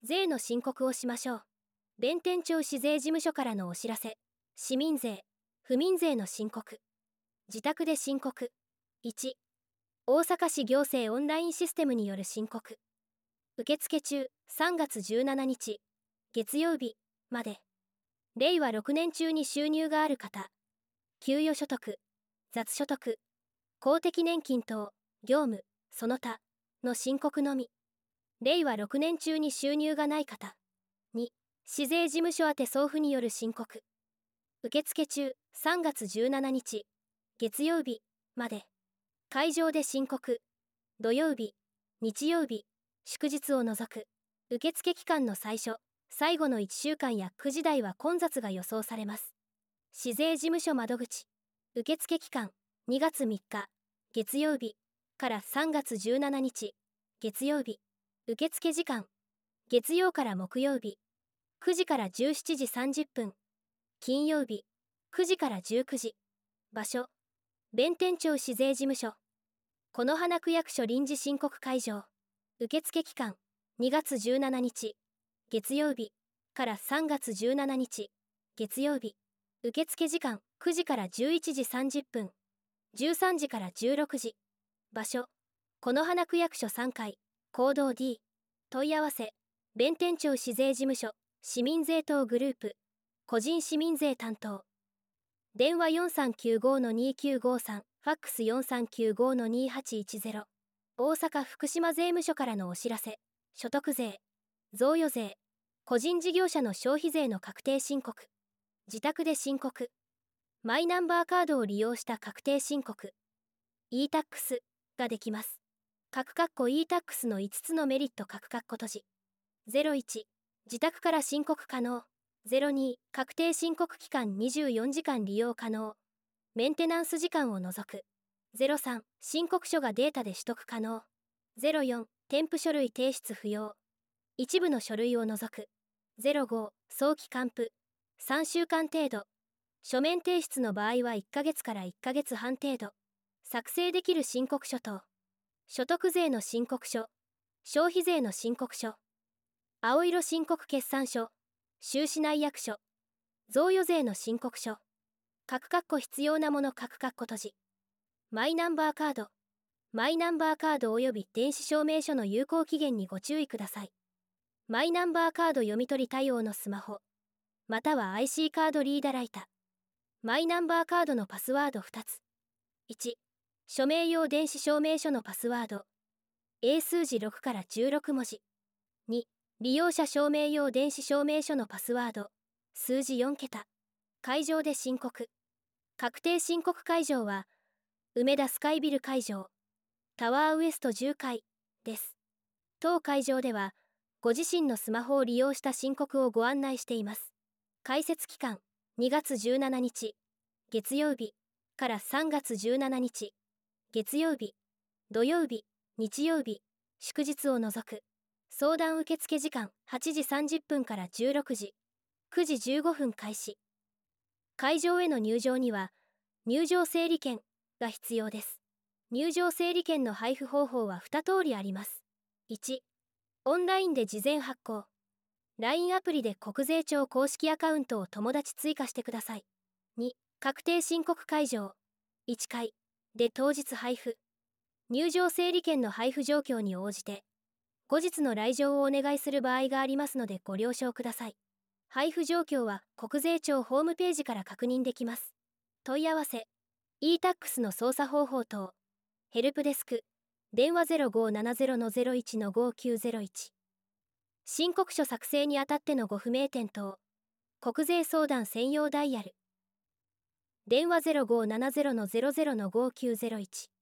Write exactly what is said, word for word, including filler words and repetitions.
税の申告をしましょう。弁天町市税事務所からのお知らせ。市民税、府民税の申告。自宅で申告。いち、大阪市行政オンラインシステムによる申告。受付中、さんがつじゅうしちにち、月曜日まで。れいわろくねん中に収入がある方、給与所得、雑所得、公的年金等、業務、その他の申告のみ。れいわろくねん中に収入がない方。に、市税事務所宛て送付による申告。受付中、さんがつじゅうしちにち、月曜日まで。会場で申告。土曜日、日曜日、祝日を除く。受付期間の最初、最後のいっしゅうかんやくじ台は混雑が予想されます。市税事務所窓口。受付期間、にがつみっか、月曜日からさんがつじゅうしちにち、月曜日。受付時間、月曜から木曜日、くじからじゅうしちじさんじゅっぷん。金曜日、くじからじゅうくじ。場所、弁天町市税事務所。此花区役所臨時申告会場。受付期間、にがつじゅうしちにち、月曜日からさんがつじゅうしちにち、月曜日。受付時間、くじからじゅういちじさんじゅっぷん。じゅうさんじからじゅうろくじ。場所、此花区役所さんかい、講堂 ディー。問い合わせ、弁天町市税事務所、市民税等グループ、個人市民税担当。電話 よんさんきゅうごのにきゅうごさん、ファックス よんさんきゅうごのにはちいちゼロ。大阪福島税務署からのお知らせ。所得税、贈与税、個人事業者の消費税の確定申告。自宅で申告。マイナンバーカードを利用した確定申告。e-タックス ができます。各括弧 e-タックス のいつつのメリット各括弧閉じ。ゼロいち、自宅から申告可能。ゼロに、確定申告期間にじゅうよじかん利用可能。メンテナンス時間を除く。ゼロさん、申告書がデータで取得可能。ゼロよん、添付書類提出不要。一部の書類を除く。ゼロご、早期還付。さんしゅうかん程度。書面提出の場合はいっかげつからいっかげつはん程度。作成できる申告書等。所得税の申告書。消費税の申告書。青色申告決算書。収支内約書。贈与税の申告書。各括弧必要なもの各括弧閉じ。マイナンバーカード。マイナンバーカード及び電子証明書の有効期限にご注意ください。マイナンバーカード読み取り対応のスマホ。または アイシー カードリーダーライタ。マイナンバーカードのパスワードふたつ。いち、署名用電子証明書のパスワード。英数字ろくからじゅうろくもじ。に、利用者証明用電子証明書のパスワード。数字よんけた。会場で申告。確定申告会場は、梅田スカイビル会場、タワーウエストじゅっかいです。当会場では、ご自身のスマホを利用した申告をご案内しています。開設期間、にがつじゅうしちにち、月曜日からさんがつじゅうしちにち、月曜日、土曜日、日曜日、祝日を除く。相談受付時間はちじさんじゅっぷんからじゅうろくじ、くじじゅうごふん開始。会場への入場には、入場整理券が必要です。入場整理券の配布方法はに通りあります。いち、オンラインで事前発行。ライン アプリで国税庁公式アカウントを友達追加してください。に、確定申告会場いっかいで当日配布。入場整理券の配布状況に応じて、後日の来場をお願いする場合がありますのでご了承ください。配布状況は国税庁ホームページから確認できます。問い合わせ、e-タックス の操作方法等、ヘルプデスク、電話 ゼロごーななゼロのゼロいちのごきゅうゼロいち。申告書作成にあたってのご不明点等、国税相談専用ダイヤル。電話 ゼロごーななゼロのゼロゼロのごきゅうゼロいち。